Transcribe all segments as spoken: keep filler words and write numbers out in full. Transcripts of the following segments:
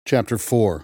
Chapter four.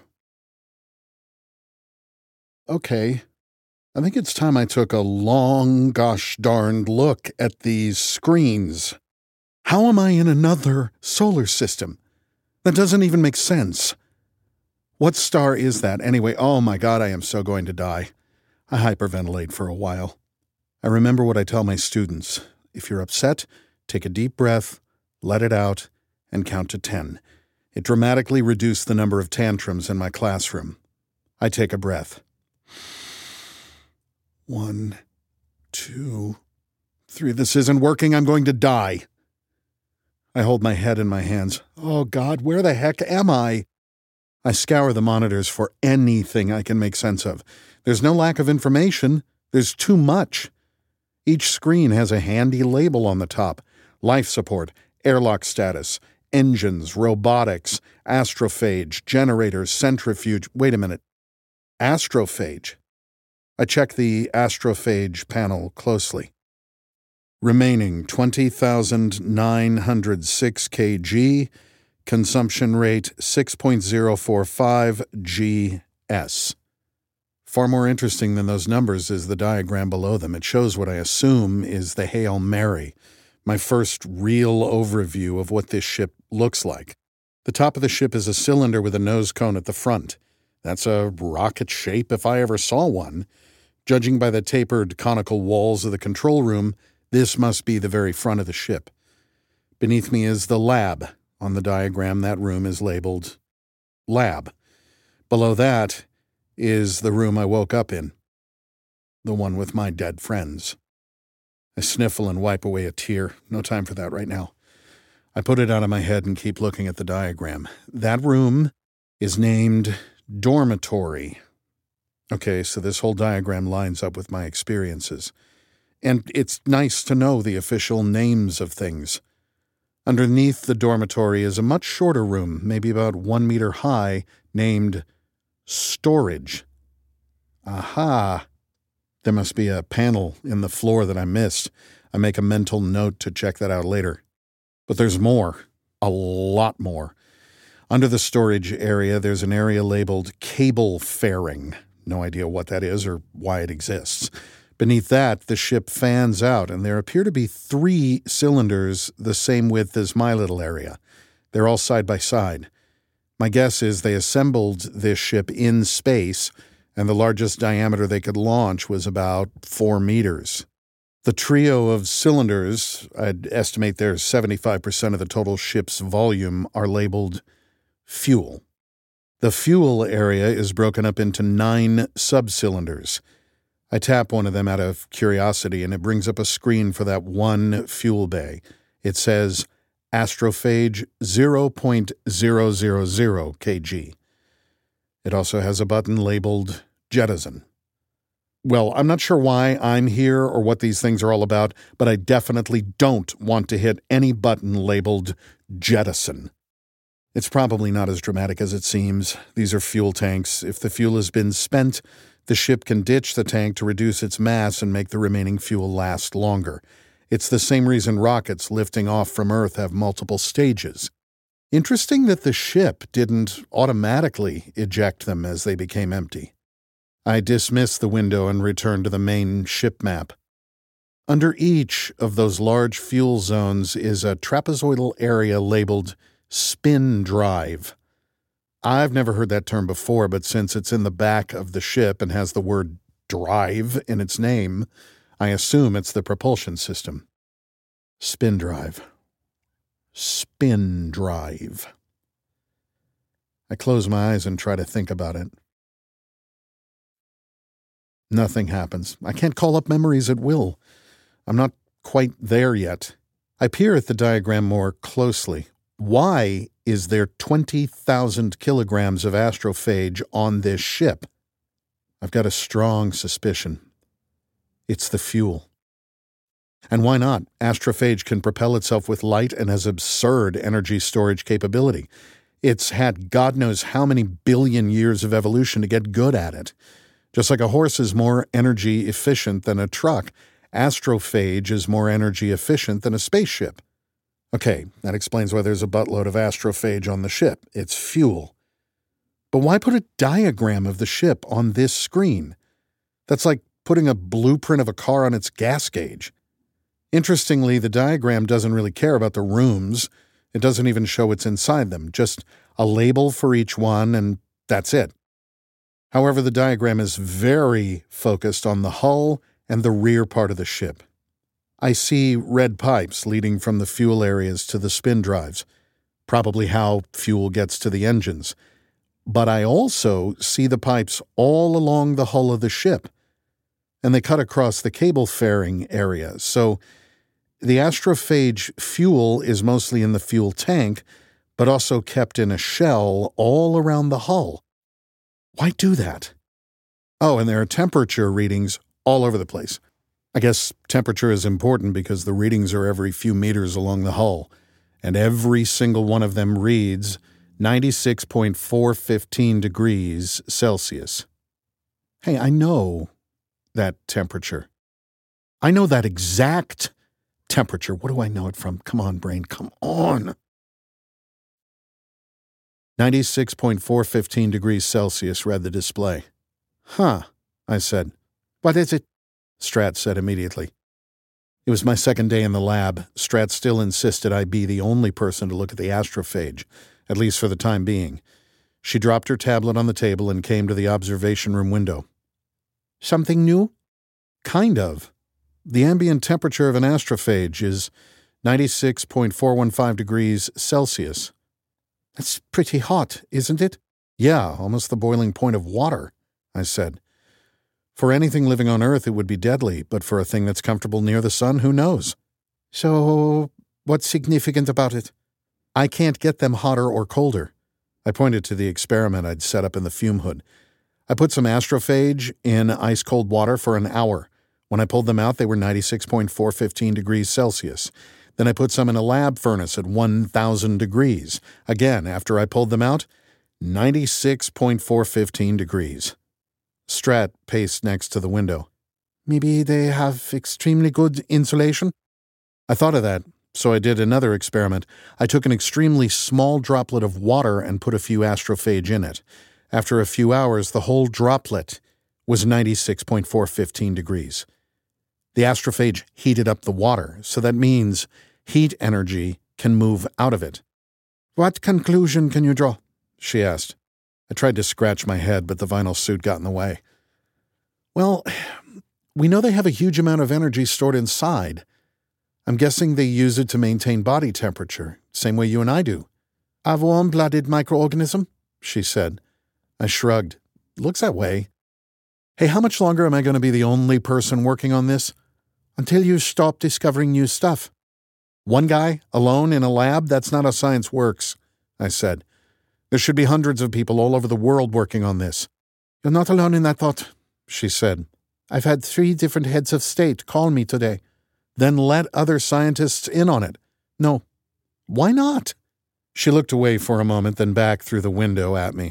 Okay, I think it's time I took a long, gosh darned look at these screens. How am I in another solar system? That doesn't even make sense. What star is that anyway? Oh my God, I am so going to die. I hyperventilate for a while. I remember what I tell my students. If you're upset, take a deep breath, let it out, and count to ten. It dramatically reduced the number of tantrums in my classroom. I take a breath. One, two, three. This isn't working. I'm going to die. I hold my head in my hands. Oh, God, where the heck am I? I scour the monitors for anything I can make sense of. There's no lack of information. There's too much. Each screen has a handy label on the top. Life support, airlock status, engines, robotics, astrophage, generators, centrifuge. Wait a minute. Astrophage. I check the astrophage panel closely. Remaining twenty thousand nine hundred six kilograms, consumption rate six point zero four five G S. Far more interesting than those numbers is the diagram below them. It shows what I assume is the Hail Mary, my first real overview of what this ship looks like. The top of the ship is a cylinder with a nose cone at the front. That's a rocket shape if I ever saw one. Judging by the tapered conical walls of the control room, this must be the very front of the ship. Beneath me is the lab. On the diagram, that room is labeled lab. Below that is the room I woke up in, the one with my dead friends. I sniffle and wipe away a tear. No time for that right now. I put it out of my head and keep looking at the diagram. That room is named dormitory. Okay, so this whole diagram lines up with my experiences. And it's nice to know the official names of things. Underneath the dormitory is a much shorter room, maybe about one meter high, named storage. Aha! There must be a panel in the floor that I missed. I make a mental note to check that out later. But there's more. A lot more. Under the storage area, there's an area labeled cable fairing. No idea what that is or why it exists. Beneath that, the ship fans out, and there appear to be three cylinders the same width as my little area. They're all side by side. My guess is they assembled this ship in space, and the largest diameter they could launch was about four meters. The trio of cylinders, I'd estimate there's seventy-five percent of the total ship's volume, are labeled fuel. The fuel area is broken up into nine sub-cylinders. I tap one of them out of curiosity, and it brings up a screen for that one fuel bay. It says astrophage zero point zero zero zero kilograms. It also has a button labeled jettison. Well, I'm not sure why I'm here or what these things are all about, but I definitely don't want to hit any button labeled jettison. It's probably not as dramatic as it seems. These are fuel tanks. If the fuel has been spent, the ship can ditch the tank to reduce its mass and make the remaining fuel last longer. It's the same reason rockets lifting off from Earth have multiple stages. Interesting that the ship didn't automatically eject them as they became empty. I dismiss the window and return to the main ship map. Under each of those large fuel zones is a trapezoidal area labeled spin drive. I've never heard that term before, but since it's in the back of the ship and has the word drive in its name, I assume it's the propulsion system. Spin drive. Spin drive. I close my eyes and try to think about it. Nothing happens. I can't call up memories at will. I'm not quite there yet. I peer at the diagram more closely. Why is there twenty thousand kilograms of astrophage on this ship? I've got a strong suspicion. It's the fuel. And why not? Astrophage can propel itself with light and has absurd energy storage capability. It's had God knows how many billion years of evolution to get good at it. Just like a horse is more energy efficient than a truck, astrophage is more energy efficient than a spaceship. Okay, that explains why there's a buttload of astrophage on the ship. It's fuel. But why put a diagram of the ship on this screen? That's like putting a blueprint of a car on its gas gauge. Interestingly, the diagram doesn't really care about the rooms. It doesn't even show what's inside them, just a label for each one, and that's it. However, the diagram is very focused on the hull and the rear part of the ship. I see red pipes leading from the fuel areas to the spin drives, probably how fuel gets to the engines. But I also see the pipes all along the hull of the ship, and they cut across the cable fairing area. So the astrophage fuel is mostly in the fuel tank, but also kept in a shell all around the hull. Why do that? Oh, and there are temperature readings all over the place. I guess temperature is important because the readings are every few meters along the hull, and every single one of them reads ninety-six point four one five degrees Celsius. Hey, I know that temperature. I know that exact temperature. What do I know it from? Come on, brain, come on. ninety-six point four one five degrees Celsius, read the display. Huh, I said. What is it? Strat said immediately. It was my second day in the lab. Strat still insisted I be the only person to look at the astrophage, at least for the time being. She dropped her tablet on the table and came to the observation room window. Something new? Kind of. The ambient temperature of an astrophage is ninety-six point four one five degrees Celsius. That's pretty hot, isn't it? Yeah, almost the boiling point of water, I said. For anything living on Earth, it would be deadly, but for a thing that's comfortable near the sun, who knows? So, what's significant about it? I can't get them hotter or colder. I pointed to the experiment I'd set up in the fume hood. I put some astrophage in ice-cold water for an hour. When I pulled them out, they were ninety-six point four one five degrees Celsius. Then I put some in a lab furnace at one thousand degrees. Again, after I pulled them out, ninety-six point four one five degrees. Strat paced next to the window. Maybe they have extremely good insulation? I thought of that, so I did another experiment. I took an extremely small droplet of water and put a few astrophage in it. After a few hours, the whole droplet was ninety-six point four one five degrees. The astrophage heated up the water, so that means heat energy can move out of it. What conclusion can you draw? She asked. I tried to scratch my head, but the vinyl suit got in the way. Well, we know they have a huge amount of energy stored inside. I'm guessing they use it to maintain body temperature, same way you and I do. A warm-blooded microorganism? She said. I shrugged. Looks that way. Hey, how much longer am I going to be the only person working on this? Until you stop discovering new stuff. One guy, alone in a lab? That's not how science works, I said. There should be hundreds of people all over the world working on this. You're not alone in that thought, she said. I've had three different heads of state call me today. Then let other scientists in on it. No. Why not? She looked away for a moment, then back through the window at me.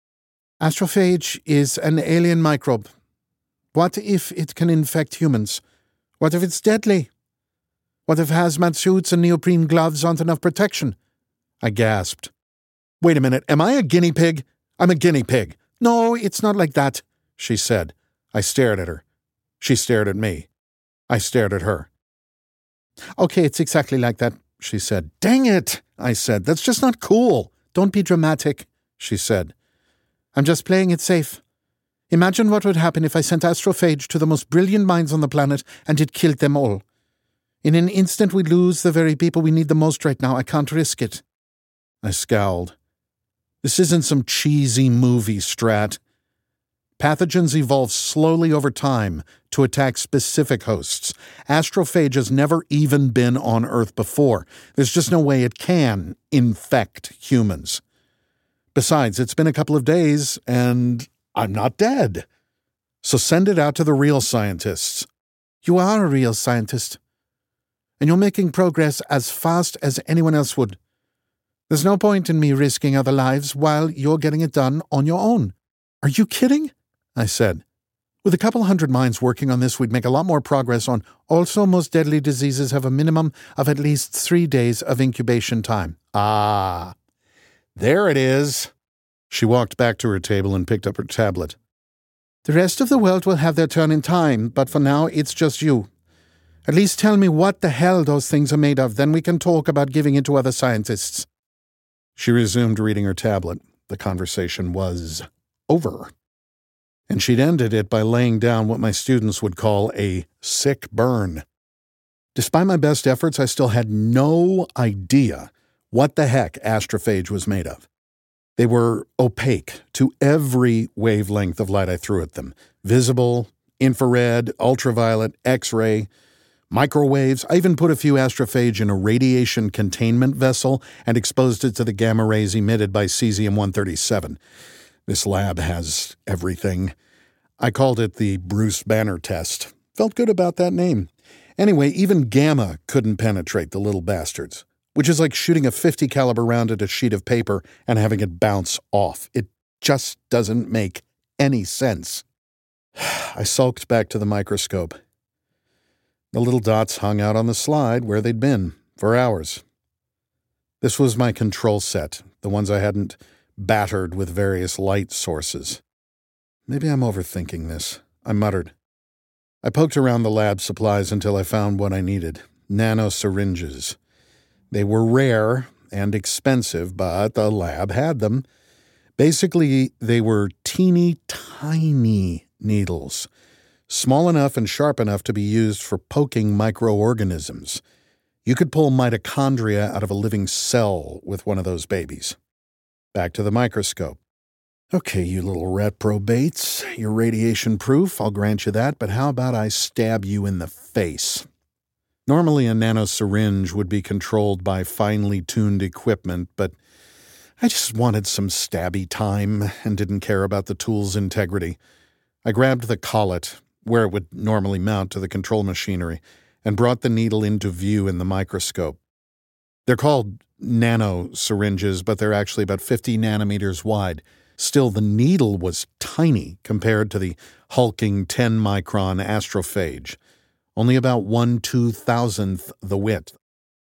Astrophage is an alien microbe. What if it can infect humans? What if it's deadly? What if hazmat suits and neoprene gloves aren't enough protection? I gasped. Wait a minute, am I a guinea pig? I'm a guinea pig. No, it's not like that, she said. I stared at her. She stared at me. I stared at her. Okay, it's exactly like that, she said. Dang it, I said. That's just not cool. Don't be dramatic, she said. I'm just playing it safe. Imagine what would happen if I sent astrophage to the most brilliant minds on the planet and it killed them all. In an instant, we'd lose the very people we need the most right now. I can't risk it. I scowled. This isn't some cheesy movie, Strat. Pathogens evolve slowly over time to attack specific hosts. Astrophage has never even been on Earth before. There's just no way it can infect humans. Besides, it's been a couple of days, and I'm not dead. So send it out to the real scientists. You are a real scientist. And you're making progress as fast as anyone else would. There's no point in me risking other lives while you're getting it done on your own. Are you kidding? I said. With a couple hundred minds working on this, we'd make a lot more progress on. Also, most deadly diseases have a minimum of at least three days of incubation time. Ah, there it is. She walked back to her table and picked up her tablet. The rest of the world will have their turn in time, but for now it's just you. At least tell me what the hell those things are made of, then we can talk about giving it to other scientists. She resumed reading her tablet. The conversation was over. And she'd ended it by laying down what my students would call a sick burn. Despite my best efforts, I still had no idea what the heck astrophage was made of. They were opaque to every wavelength of light I threw at them. Visible, infrared, ultraviolet, X-ray, microwaves. I even put a few astrophage in a radiation containment vessel and exposed it to the gamma rays emitted by cesium one thirty-seven. This lab has everything. I called it the Bruce Banner test. Felt good about that name. Anyway, even gamma couldn't penetrate the little bastards, which is like shooting a fifty caliber round at a sheet of paper and having it bounce off. It just doesn't make any sense. I sulked back to the microscope. The little dots hung out on the slide where they'd been for hours. This was my control set, the ones I hadn't battered with various light sources. Maybe I'm overthinking this, I muttered. I poked around the lab supplies until I found what I needed, nano syringes. They were rare and expensive, but the lab had them. Basically, they were teeny tiny needles, small enough and sharp enough to be used for poking microorganisms. You could pull mitochondria out of a living cell with one of those babies. Back to the microscope. Okay, you little reprobates, you're radiation-proof, I'll grant you that, but how about I stab you in the face? Normally a nanosyringe would be controlled by finely tuned equipment, but I just wanted some stabby time and didn't care about the tool's integrity. I grabbed the collet, where it would normally mount to the control machinery, and brought the needle into view in the microscope. They're called nanosyringes, but they're actually about fifty nanometers wide. Still, the needle was tiny compared to the hulking ten-micron astrophage, only about one two-thousandth the width.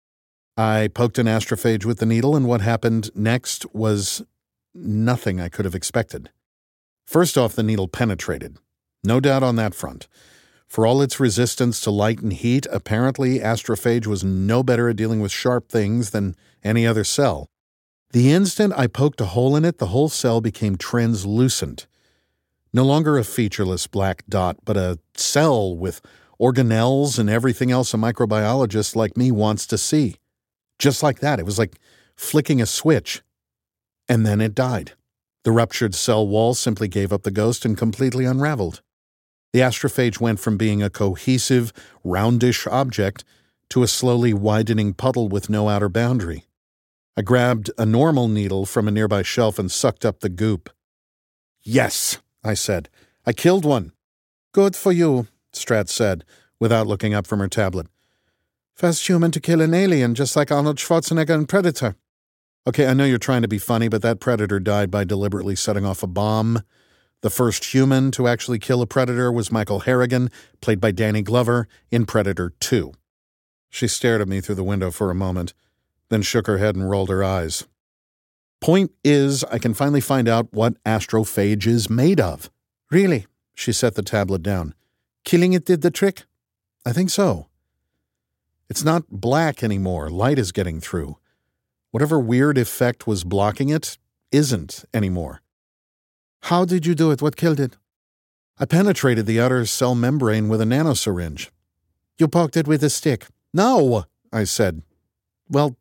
I poked an astrophage with the needle, and what happened next was nothing I could have expected. First off, the needle penetrated. No doubt on that front. For all its resistance to light and heat, apparently astrophage was no better at dealing with sharp things than any other cell. The instant I poked a hole in it, the whole cell became translucent. No longer a featureless black dot, but a cell with organelles and everything else a microbiologist like me wants to see. Just like that, it was like flicking a switch. And then it died. The ruptured cell wall simply gave up the ghost and completely unraveled. The astrophage went from being a cohesive, roundish object to a slowly widening puddle with no outer boundary. I grabbed a normal needle from a nearby shelf and sucked up the goop. Yes, I said. I killed one. Good for you, Strat said, without looking up from her tablet. First human to kill an alien, just like Arnold Schwarzenegger in Predator. Okay, I know you're trying to be funny, but that Predator died by deliberately setting off a bomb. The first human to actually kill a Predator was Michael Harrigan, played by Danny Glover, in Predator two. She stared at me through the window for a moment, then shook her head and rolled her eyes. Point is, I can finally find out what astrophage is made of. Really? She set the tablet down. Killing it did the trick? I think so. It's not black anymore. Light is getting through. Whatever weird effect was blocking it isn't anymore. How did you do it? What killed it? I penetrated the outer cell membrane with a nanosyringe. You poked it with a stick. No, I said. Well,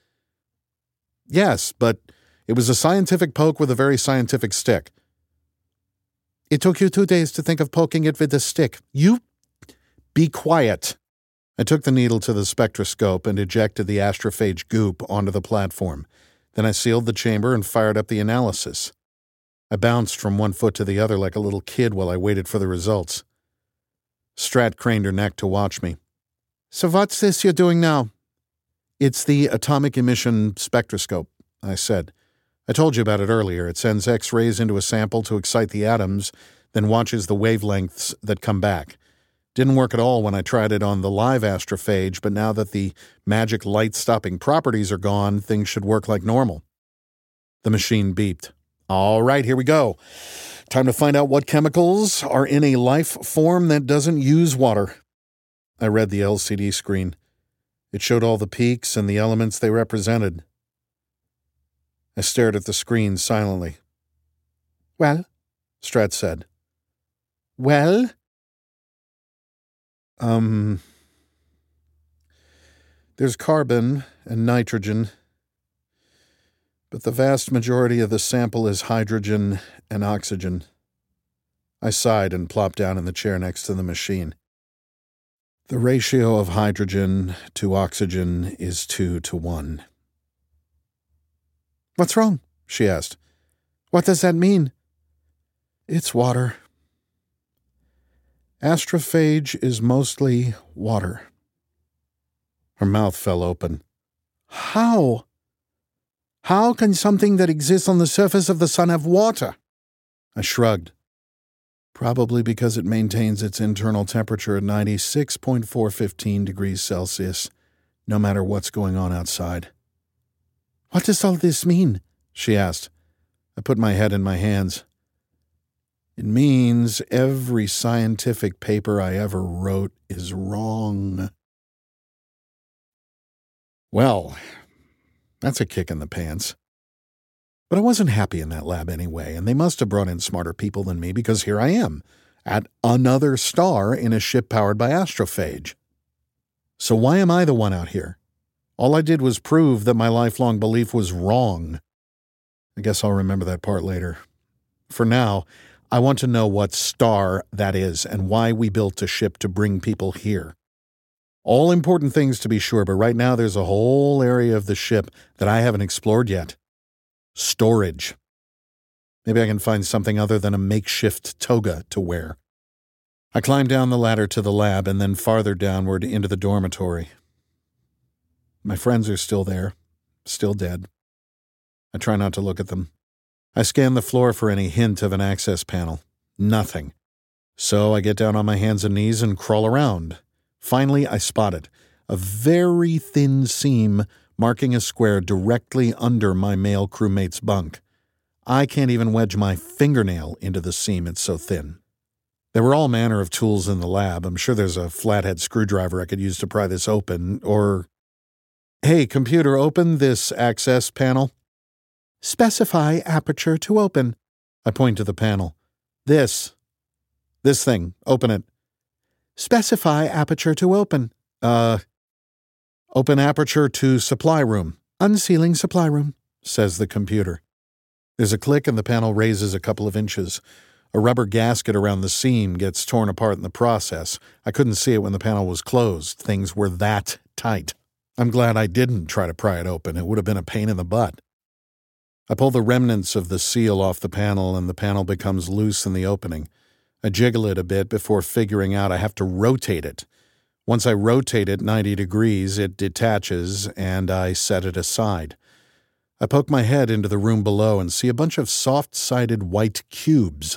yes, but it was a scientific poke with a very scientific stick. It took you two days to think of poking it with a stick. You be quiet. I took the needle to the spectroscope and ejected the astrophage goop onto the platform. Then I sealed the chamber and fired up the analysis. I bounced from one foot to the other like a little kid while I waited for the results. Strat craned her neck to watch me. So what's this you're doing now? It's the atomic emission spectroscope, I said. I told you about it earlier. It sends X-rays into a sample to excite the atoms, then watches the wavelengths that come back. Didn't work at all when I tried it on the live astrophage, but now that the magic light-stopping properties are gone, things should work like normal. The machine beeped. All right, here we go. Time to find out what chemicals are in a life form that doesn't use water. I read the L C D screen. It showed all the peaks and the elements they represented. I stared at the screen silently. "Well?" Strat said. "Well?" Um... There's carbon and nitrogen, but the vast majority of the sample is hydrogen and oxygen. I sighed and plopped down in the chair next to the machine. The ratio of hydrogen to oxygen is two to one. "What's wrong?" she asked. "What does that mean?" "It's water. Astrophage is mostly water." Her mouth fell open. "How? How can something that exists on the surface of the sun have water?" I shrugged. "Probably because it maintains its internal temperature at ninety-six point four one five degrees Celsius, no matter what's going on outside." "What does all this mean?" she asked. I put my head in my hands. "It means every scientific paper I ever wrote is wrong." Well, that's a kick in the pants. But I wasn't happy in that lab anyway, and they must have brought in smarter people than me because here I am, at another star in a ship powered by astrophage. So why am I the one out here? All I did was prove that my lifelong belief was wrong. I guess I'll remember that part later. For now, I want to know what star that is and why we built a ship to bring people here. All important things to be sure, but right now there's a whole area of the ship that I haven't explored yet. Storage. Maybe I can find something other than a makeshift toga to wear. I climbed down the ladder to the lab and then farther downward into the dormitory. My friends are still there, still dead. I try not to look at them. I scan the floor for any hint of an access panel. Nothing. So I get down on my hands and knees and crawl around. Finally, I spot it. A very thin seam marking a square directly under my male crewmate's bunk. I can't even wedge my fingernail into the seam, it's so thin. There were all manner of tools in the lab. I'm sure there's a flathead screwdriver I could use to pry this open, or... "Hey, computer, open this access panel." "Specify aperture to open." I point to the panel. This. This thing. Open it. "Specify aperture to open." Uh, open aperture to supply room. "Unsealing supply room," says the computer. There's a click and the panel raises a couple of inches. A rubber gasket around the seam gets torn apart in the process. I couldn't see it when the panel was closed. Things were that tight. I'm glad I didn't try to pry it open. It would have been a pain in the butt. I pull the remnants of the seal off the panel and the panel becomes loose in the opening. I jiggle it a bit before figuring out I have to rotate it. Once I rotate it ninety degrees, it detaches, and I set it aside. I poke my head into the room below and see a bunch of soft-sided white cubes.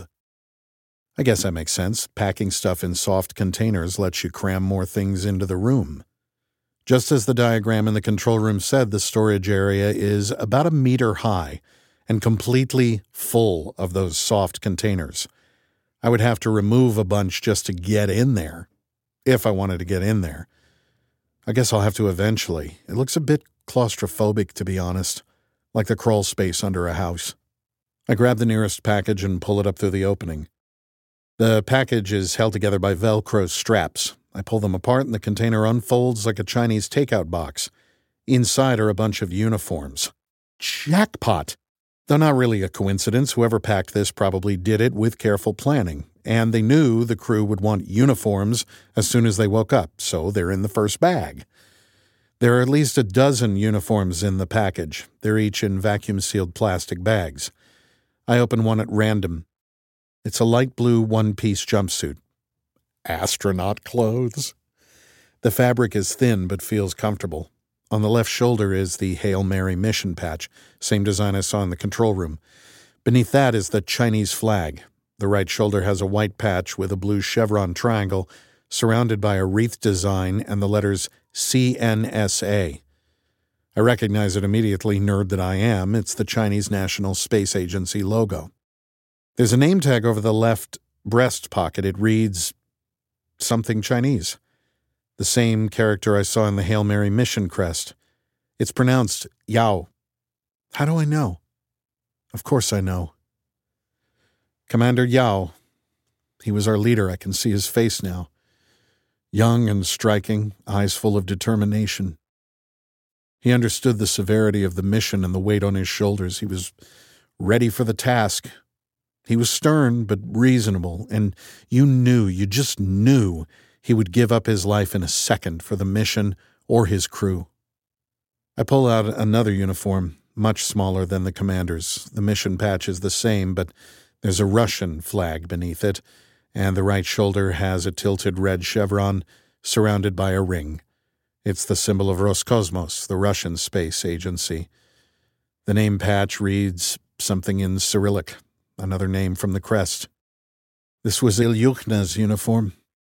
I guess that makes sense. Packing stuff in soft containers lets you cram more things into the room. Just as the diagram in the control room said, the storage area is about a meter high and completely full of those soft containers. I would have to remove a bunch just to get in there, if I wanted to get in there. I guess I'll have to eventually. It looks a bit claustrophobic, to be honest, like the crawl space under a house. I grab the nearest package and pull it up through the opening. The package is held together by Velcro straps. I pull them apart and the container unfolds like a Chinese takeout box. Inside are a bunch of uniforms. Jackpot! Though not really a coincidence, whoever packed this probably did it with careful planning, and they knew the crew would want uniforms as soon as they woke up, so they're in the first bag. There are at least a dozen uniforms in the package. They're each in vacuum-sealed plastic bags. I open one at random. It's a light blue one-piece jumpsuit. Astronaut clothes. The fabric is thin but feels comfortable. On the left shoulder is the Hail Mary mission patch, same design I saw in the control room. Beneath that is the Chinese flag. The right shoulder has a white patch with a blue chevron triangle surrounded by a wreath design and the letters C N S A. I recognize it immediately, nerd that I am. It's the Chinese National Space Agency logo. There's a name tag over the left breast pocket. It reads something Chinese. The same character I saw in the Hail Mary mission crest. It's pronounced Yao. How do I know? Of course I know. Commander Yao. He was our leader. I can see his face now. Young and striking, eyes full of determination. He understood the severity of the mission and the weight on his shoulders. He was ready for the task. He was stern but reasonable, and you knew, you just knew he would give up his life in a second for the mission or his crew. I pull out another uniform, much smaller than the commander's. The mission patch is the same, but there's a Russian flag beneath it, and the right shoulder has a tilted red chevron surrounded by a ring. It's the symbol of Roscosmos, the Russian space agency. The name patch reads something in Cyrillic, another name from the crest. This was Ilyukhna's uniform.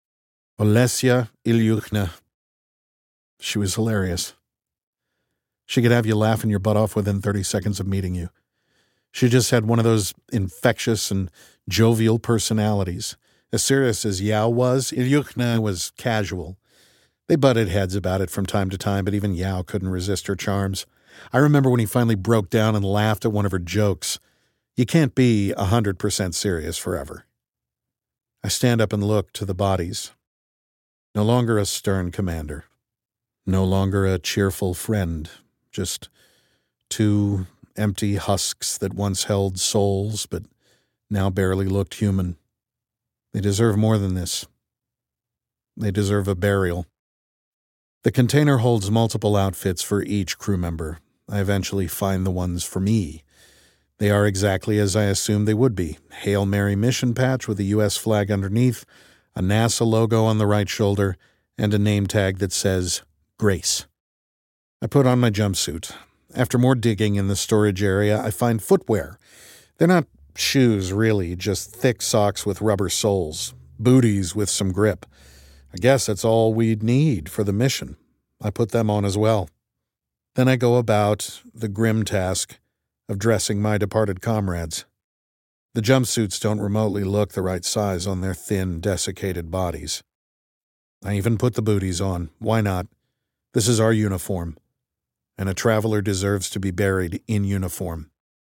Olesya Ilyukhna. She was hilarious. She could have you laughing your butt off within thirty seconds of meeting you. She just had one of those infectious and jovial personalities. As serious as Yao was, Ilyukhna was casual. They butted heads about it from time to time, but even Yao couldn't resist her charms. I remember when he finally broke down and laughed at one of her jokes. You can't be a hundred percent serious forever. I stand up and look to the bodies. No longer a stern commander. No longer a cheerful friend. Just two empty husks that once held souls, but now barely looked human. They deserve more than this. They deserve a burial. The container holds multiple outfits for each crew member. I eventually find the ones for me. They are exactly as I assumed they would be. Hail Mary mission patch with a U S flag underneath, a NASA logo on the right shoulder, and a name tag that says Grace. I put on my jumpsuit. After more digging in the storage area, I find footwear. They're not shoes, really, just thick socks with rubber soles, booties with some grip. I guess that's all we'd need for the mission. I put them on as well. Then I go about the grim task of dressing my departed comrades. The jumpsuits don't remotely look the right size on their thin, desiccated bodies. I even put the booties on. Why not? This is our uniform, and a traveler deserves to be buried in uniform.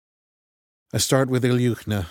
I start with Ilyukhna.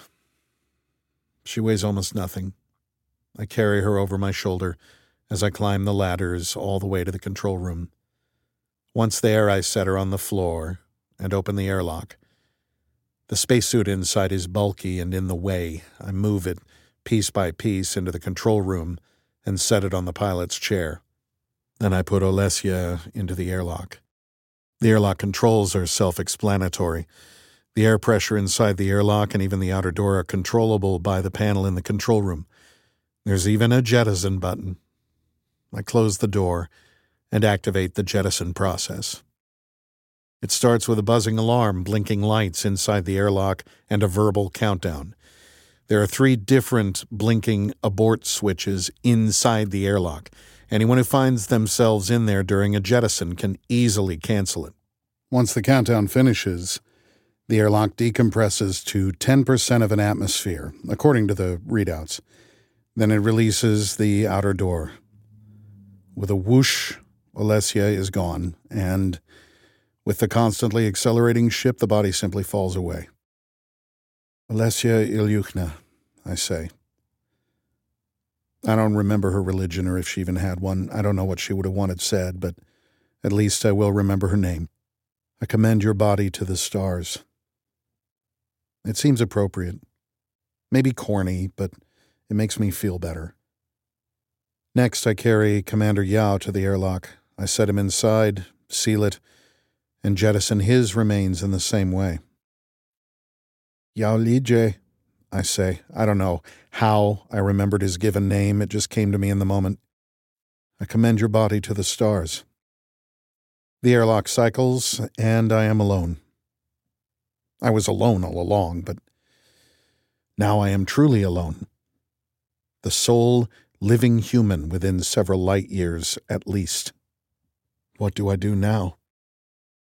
She weighs almost nothing. I carry her over my shoulder as I climb the ladders all the way to the control room. Once there, I set her on the floor and open the airlock. The spacesuit inside is bulky and in the way. I move it piece by piece into the control room and set it on the pilot's chair. Then I put Olesya into the airlock. The airlock controls are self-explanatory. The air pressure inside the airlock and even the outer door are controllable by the panel in the control room. There's even a jettison button. I close the door and activate the jettison process. It starts with a buzzing alarm, blinking lights inside the airlock, and a verbal countdown. There are three different blinking abort switches inside the airlock. Anyone who finds themselves in there during a jettison can easily cancel it. Once the countdown finishes, the airlock decompresses to ten percent of an atmosphere, according to the readouts. Then it releases the outer door. With a whoosh, Olesya is gone, and with the constantly accelerating ship, the body simply falls away. Olesya Ilyukhna, I say. I don't remember her religion or if she even had one. I don't know what she would have wanted said, but at least I will remember her name. I commend your body to the stars. It seems appropriate. Maybe corny, but it makes me feel better. Next, I carry Commander Yao to the airlock. I set him inside, seal it, and jettison his remains in the same way. Yao Lije, I say. I don't know how I remembered his given name. It just came to me in the moment. I commend your body to the stars. The airlock cycles, and I am alone. I was alone all along, but now I am truly alone. The sole living human within several light years at least. What do I do now?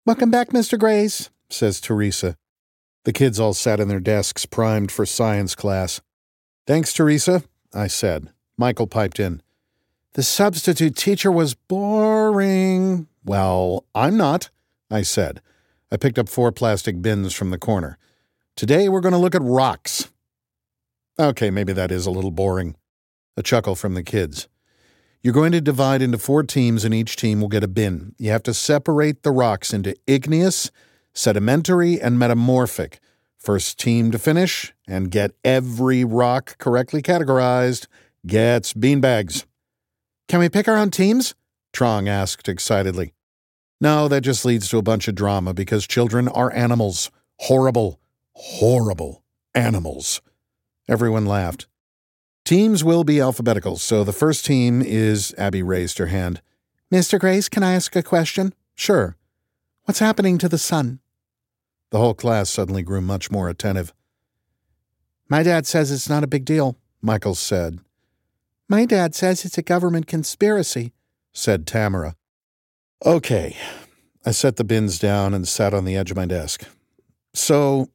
"Welcome back, Mister Grace," says Teresa. The kids all sat in their desks, primed for science class. "Thanks, Teresa," I said. Michael piped in. "The substitute teacher was boring." "Well, I'm not," I said. I picked up four plastic bins from the corner. "Today we're going to look at rocks." Okay, maybe that is a little boring. A chuckle from the kids. "You're going to divide into four teams, and each team will get a bin. You have to separate the rocks into igneous, sedimentary, and metamorphic. First team to finish and get every rock correctly categorized gets beanbags." "Can we pick our own teams?" Trong asked excitedly. "No, that just leads to a bunch of drama because children are animals. Horrible, horrible animals." Everyone laughed. "Teams will be alphabetical, so the first team is..." Abby raised her hand. "Mister Grace, can I ask a question?" "Sure." "What's happening to the sun?" The whole class suddenly grew much more attentive. "My dad says it's not a big deal," Michael said. "My dad says it's a government conspiracy," said Tamara. Okay. I set the bins down and sat on the edge of my desk. So,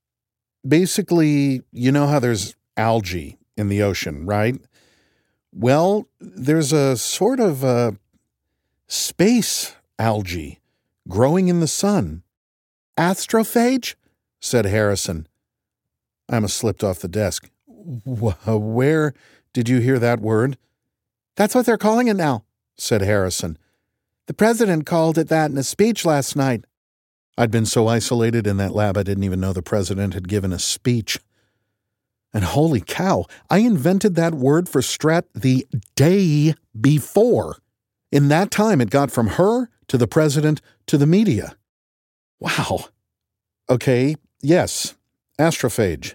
basically, you know how there's algae in the ocean, right? Well, there's a sort of uh, space algae growing in the sun. "Astrophage?" said Harrison. I almost slipped off the desk. "Where did you hear that word?" "That's what they're calling it now," said Harrison. "The president called it that in a speech last night." I'd been so isolated in that lab I didn't even know the president had given a speech. And holy cow, I invented that word for Strat the day before. In that time, it got from her to the president to the media. Wow. Okay, yes, astrophage.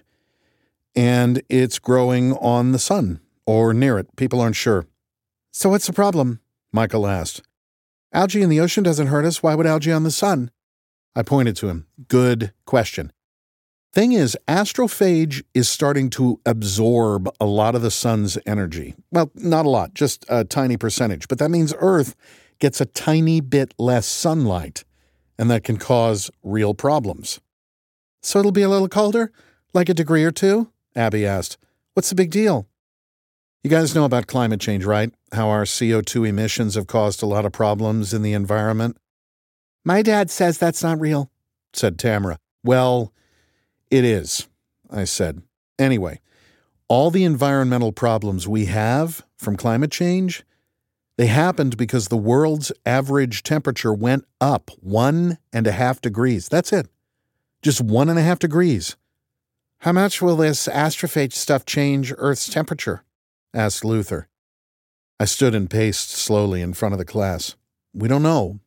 And it's growing on the sun, or near it. People aren't sure. "So what's the problem?" Michael asked. "Algae in the ocean doesn't hurt us. Why would algae on the sun?" I pointed to him. Good question. Thing is, astrophage is starting to absorb a lot of the sun's energy. Well, not a lot, just a tiny percentage. But that means Earth gets a tiny bit less sunlight, and that can cause real problems. "So it'll be a little colder? Like a degree or two?" Abby asked. "What's the big deal?" You guys know about climate change, right? How our C O two emissions have caused a lot of problems in the environment? "My dad says that's not real," said Tamara. "Well, it is," I said. Anyway, all the environmental problems we have from climate change, they happened because the world's average temperature went up one and a half degrees. That's it. Just one and a half degrees. "How much will this astrophage stuff change Earth's temperature?" asked Luther. I stood and paced slowly in front of the class. We don't know.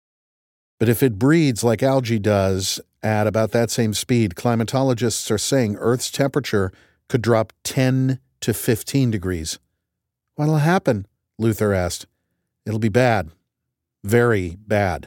But if it breeds like algae does at about that same speed, climatologists are saying Earth's temperature could drop ten to fifteen degrees. "What'll happen?" Luther asked. "It'll be bad. Very bad.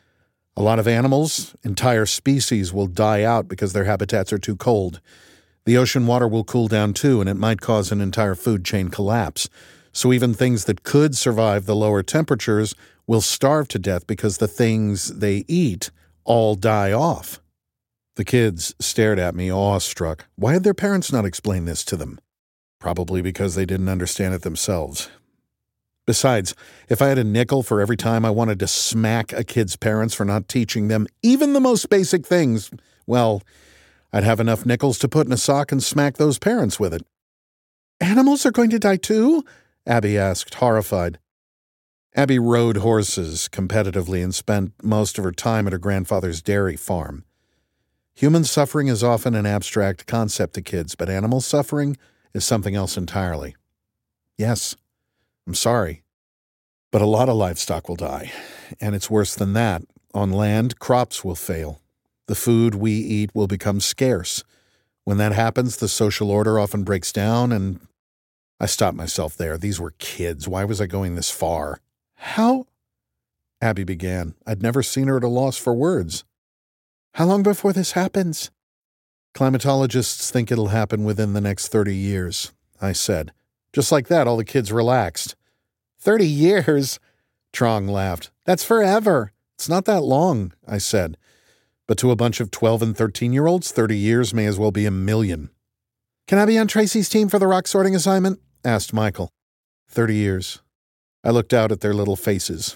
A lot of animals, entire species, will die out because their habitats are too cold. The ocean water will cool down too, and it might cause an entire food chain collapse. So even things that could survive the lower temperatures will starve to death because the things they eat all die off." The kids stared at me, awestruck. Why had their parents not explained this to them? Probably because they didn't understand it themselves. Besides, if I had a nickel for every time I wanted to smack a kid's parents for not teaching them even the most basic things, well, I'd have enough nickels to put in a sock and smack those parents with it. "Animals are going to die too?" Abby asked, horrified. Abby rode horses competitively and spent most of her time at her grandfather's dairy farm. Human suffering is often an abstract concept to kids, but animal suffering is something else entirely. Yes, I'm sorry, but a lot of livestock will die, and it's worse than that. On land, crops will fail. The food we eat will become scarce. When that happens, the social order often breaks down, and I stopped myself there. These were kids. Why was I going this far? "How?" Abby began. I'd never seen her at a loss for words. "How long before this happens?" "Climatologists think it'll happen within the next thirty years, I said. Just like that, all the kids relaxed. "Thirty years?" Trong laughed. "That's forever. It's not that long, I said. But to a bunch of twelve and thirteen-year-olds, thirty years may as well be a million. Can I be on Tracy's team for the rock sorting assignment? Asked Michael. Thirty years. I looked out at their little faces.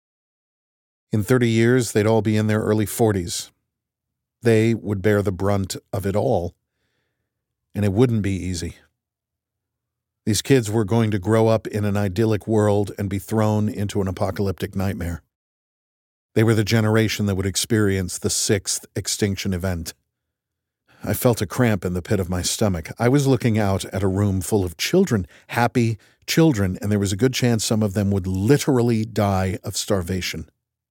In thirty years, they'd all be in their early forties. They would bear the brunt of it all. And it wouldn't be easy. These kids were going to grow up in an idyllic world and be thrown into an apocalyptic nightmare. They were the generation that would experience the sixth extinction event. I felt a cramp in the pit of my stomach. I was looking out at a room full of children, happy children, and there was a good chance some of them would literally die of starvation.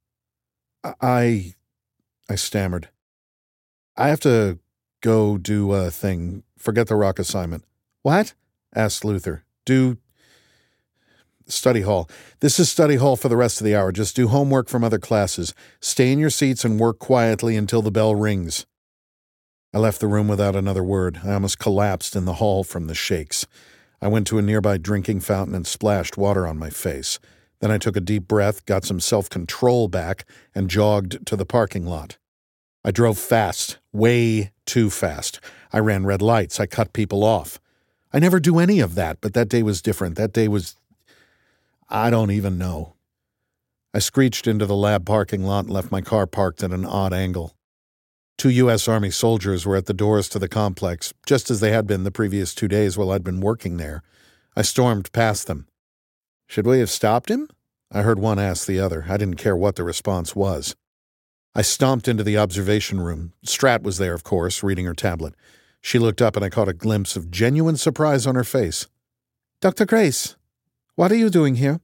I... I stammered. I have to go do a thing. Forget the rock assignment. What? Asked Luther. Do study hall. This is study hall for the rest of the hour. Just do homework from other classes. Stay in your seats and work quietly until the bell rings. I left the room without another word. I almost collapsed in the hall from the shakes. I went to a nearby drinking fountain and splashed water on my face. Then I took a deep breath, got some self-control back, and jogged to the parking lot. I drove fast, way too fast. I ran red lights. I cut people off. I never do any of that, but that day was different. That day was... I don't even know. I screeched into the lab parking lot and left my car parked at an odd angle. Two U S Army soldiers were at the doors to the complex, just as they had been the previous two days while I'd been working there. I stormed past them. Should we have stopped him? I heard one ask the other. I didn't care what the response was. I stomped into the observation room. Strat was there, of course, reading her tablet. She looked up and I caught a glimpse of genuine surprise on her face. Doctor Grace, what are you doing here?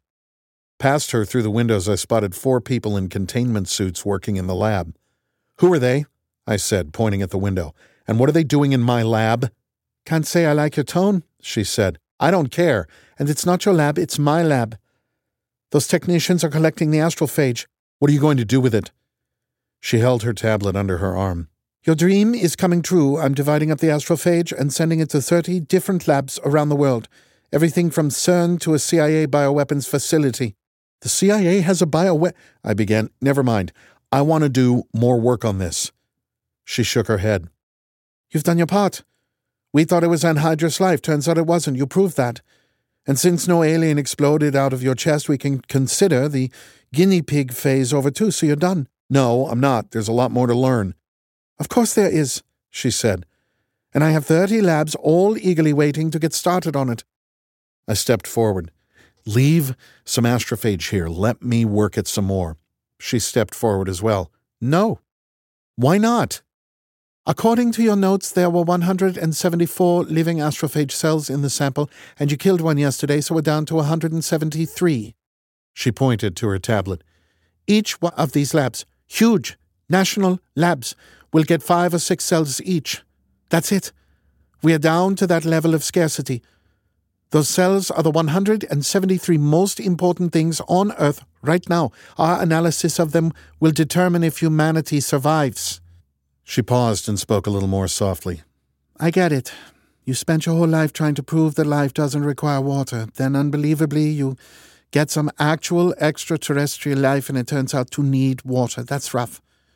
Past her through the windows, I spotted four people in containment suits working in the lab. Who are they? I said, pointing at the window. And what are they doing in my lab? Can't say I like your tone, she said. I don't care. And it's not your lab, it's my lab. Those technicians are collecting the astrophage. What are you going to do with it? She held her tablet under her arm. Your dream is coming true. I'm dividing up the astrophage and sending it to thirty different labs around the world. Everything from CERN to a C I A bioweapons facility. The C I A has a biowe... I began. Never mind. I want to do more work on this. She shook her head. You've done your part. We thought it was anhydrous life. Turns out it wasn't. You proved that. And since no alien exploded out of your chest, we can consider the guinea pig phase over too, so you're done. No, I'm not. There's a lot more to learn. Of course there is, she said. And I have thirty labs all eagerly waiting to get started on it. I stepped forward. Leave some astrophage here. Let me work it some more. She stepped forward as well. No. Why not? According to your notes, there were one hundred seventy-four living astrophage cells in the sample, and you killed one yesterday, so we're down to one hundred seventy-three. She pointed to her tablet. Each one of these labs, huge, national labs, will get five or six cells each. That's it. We are down to that level of scarcity. Those cells are the one hundred seventy-three most important things on Earth right now. Our analysis of them will determine if humanity survives. She paused and spoke a little more softly. I get it. You spent your whole life trying to prove that life doesn't require water. Then, unbelievably, you get some actual extraterrestrial life and it turns out to need water. That's rough.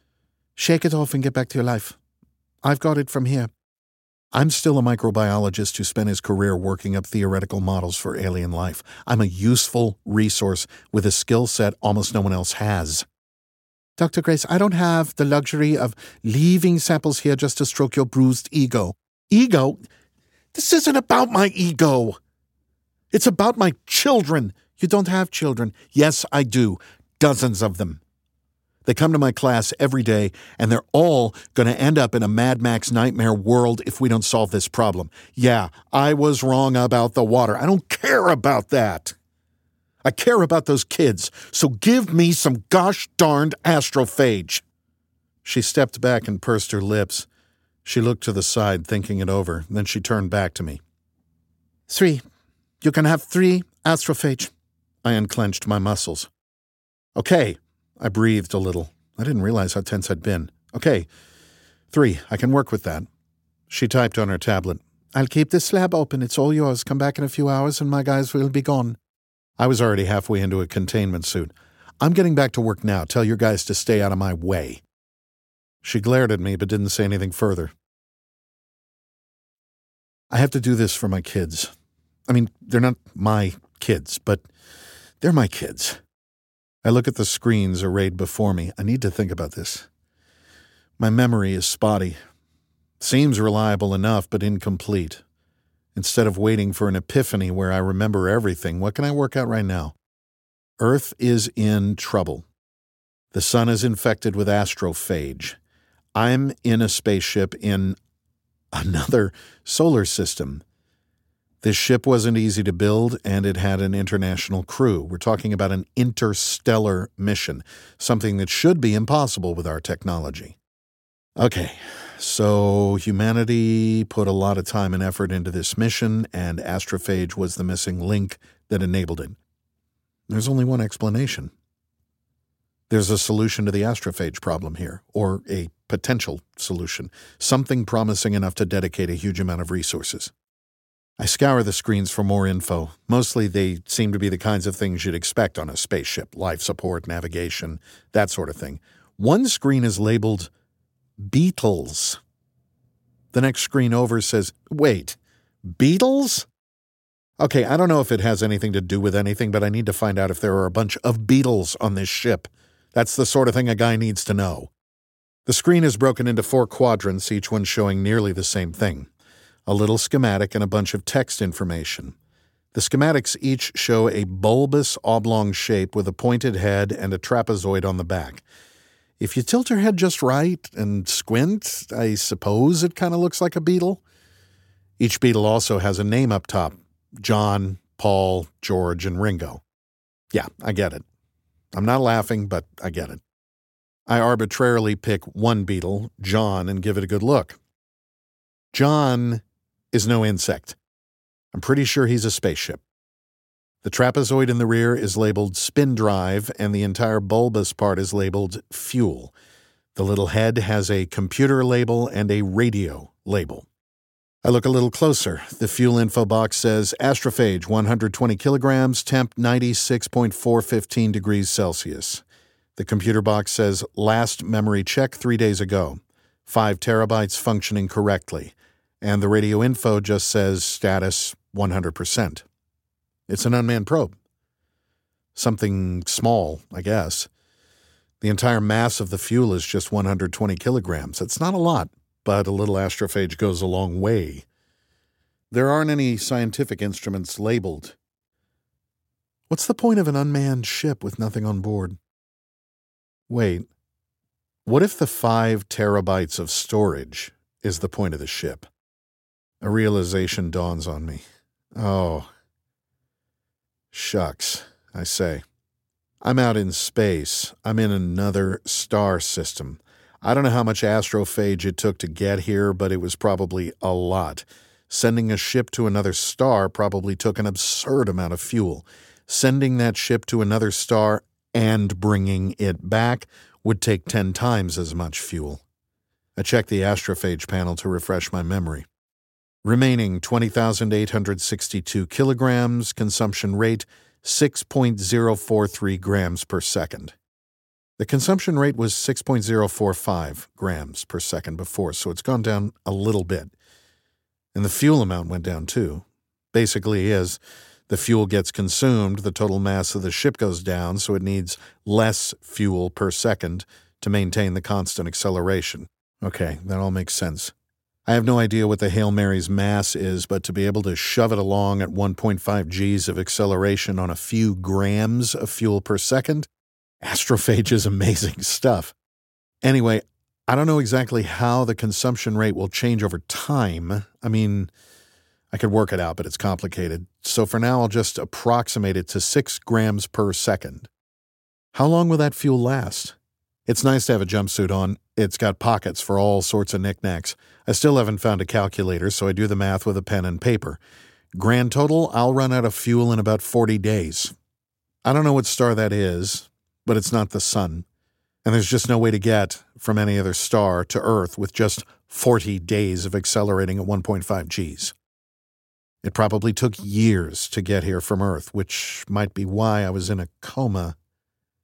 Shake it off and get back to your life. I've got it from here. I'm still a microbiologist who spent his career working up theoretical models for alien life. I'm a useful resource with a skill set almost no one else has. Doctor Grace, I don't have the luxury of leaving samples here just to stroke your bruised ego. Ego? This isn't about my ego. It's about my children. You don't have children. Yes, I do. Dozens of them. They come to my class every day, and they're all going to end up in a Mad Max nightmare world if we don't solve this problem. Yeah, I was wrong about the water. I don't care about that. I care about those kids, so give me some gosh-darned astrophage. She stepped back and pursed her lips. She looked to the side, thinking it over. Then she turned back to me. Three. You can have three astrophage. I unclenched my muscles. Okay. I breathed a little. I didn't realize how tense I'd been. Okay. Three. I can work with that. She typed on her tablet. I'll keep this slab open. It's all yours. Come back in a few hours and my guys will be gone. I was already halfway into a containment suit. I'm getting back to work now. Tell your guys to stay out of my way." She glared at me but didn't say anything further. I have to do this for my kids. I mean, they're not my kids, but they're my kids. I look at the screens arrayed before me. I need to think about this. My memory is spotty. Seems reliable enough, but incomplete. Instead of waiting for an epiphany where I remember everything, what can I work out right now? Earth is in trouble. The sun is infected with astrophage. I'm in a spaceship in another solar system. This ship wasn't easy to build, and it had an international crew. We're talking about an interstellar mission, something that should be impossible with our technology. Okay, so humanity put a lot of time and effort into this mission, and astrophage was the missing link that enabled it. There's only one explanation. There's a solution to the astrophage problem here, or a potential solution, something promising enough to dedicate a huge amount of resources. I scour the screens for more info. Mostly they seem to be the kinds of things you'd expect on a spaceship, life support, navigation, that sort of thing. One screen is labeled Beetles. The next screen over says, wait, beetles? Okay, I don't know if it has anything to do with anything, but I need to find out if there are a bunch of beetles on this ship. That's the sort of thing a guy needs to know. The screen is broken into four quadrants, each one showing nearly the same thing. A little schematic and a bunch of text information. The schematics each show a bulbous oblong shape with a pointed head and a trapezoid on the back. If you tilt your head just right and squint, I suppose it kind of looks like a beetle. Each beetle also has a name up top. John, Paul, George, and Ringo. Yeah, I get it. I'm not laughing, but I get it. I arbitrarily pick one beetle, John, and give it a good look. John is no insect. I'm pretty sure he's a spaceship. The trapezoid in the rear is labeled spin drive, and the entire bulbous part is labeled fuel. The little head has a computer label and a radio label. I look a little closer. The fuel info box says astrophage one hundred twenty kilograms, temp ninety-six point four one five degrees Celsius. The computer box says last memory check three days ago. Five terabytes functioning correctly. And the radio info just says status one hundred percent. It's an unmanned probe. Something small, I guess. The entire mass of the fuel is just one hundred twenty kilograms. It's not a lot, but a little astrophage goes a long way. There aren't any scientific instruments labeled. What's the point of an unmanned ship with nothing on board? Wait, what if the five terabytes of storage is the point of the ship? A realization dawns on me. Oh, shucks, I say. I'm out in space. I'm in another star system. I don't know how much astrophage it took to get here, but it was probably a lot. Sending a ship to another star probably took an absurd amount of fuel. Sending that ship to another star and bringing it back would take ten times as much fuel. I checked the astrophage panel to refresh my memory. Remaining twenty thousand eight hundred sixty-two kilograms, consumption rate six point zero four three grams per second. The consumption rate was six point zero four five grams per second before, so it's gone down a little bit. And the fuel amount went down too. Basically, as the fuel gets consumed, the total mass of the ship goes down, so it needs less fuel per second to maintain the constant acceleration. Okay, that all makes sense. I have no idea what the Hail Mary's mass is, but to be able to shove it along at one point five G's of acceleration on a few grams of fuel per second, astrophage is amazing stuff. Anyway, I don't know exactly how the consumption rate will change over time. I mean, I could work it out, but it's complicated. So for now, I'll just approximate it to six grams per second. How long will that fuel last? It's nice to have a jumpsuit on. It's got pockets for all sorts of knickknacks. I still haven't found a calculator, so I do the math with a pen and paper. Grand total, I'll run out of fuel in about forty days. I don't know what star that is, but it's not the sun. And there's just no way to get from any other star to Earth with just forty days of accelerating at one point five G's. It probably took years to get here from Earth, which might be why I was in a coma.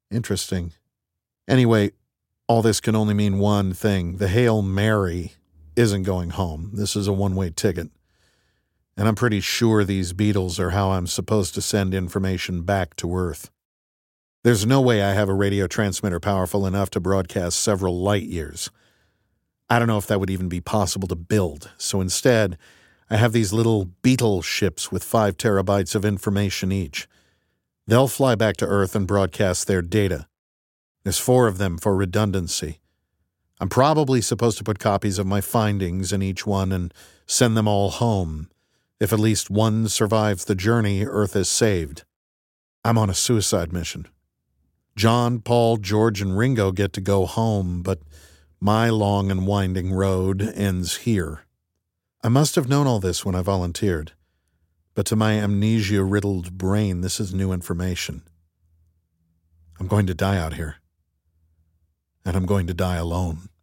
Interesting. Anyway, all this can only mean one thing. The Hail Mary isn't going home. This is a one-way ticket. And I'm pretty sure these beetles are how I'm supposed to send information back to Earth. There's no way I have a radio transmitter powerful enough to broadcast several light years. I don't know if that would even be possible to build, so instead, I have these little beetle ships with five terabytes of information each. They'll fly back to Earth and broadcast their data. There's four of them for redundancy. I'm probably supposed to put copies of my findings in each one and send them all home. If at least one survives the journey, Earth is saved. I'm on a suicide mission. John, Paul, George, and Ringo get to go home, but my long and winding road ends here. I must have known all this when I volunteered, but to my amnesia-riddled brain, this is new information. I'm going to die out here, and I'm going to die alone.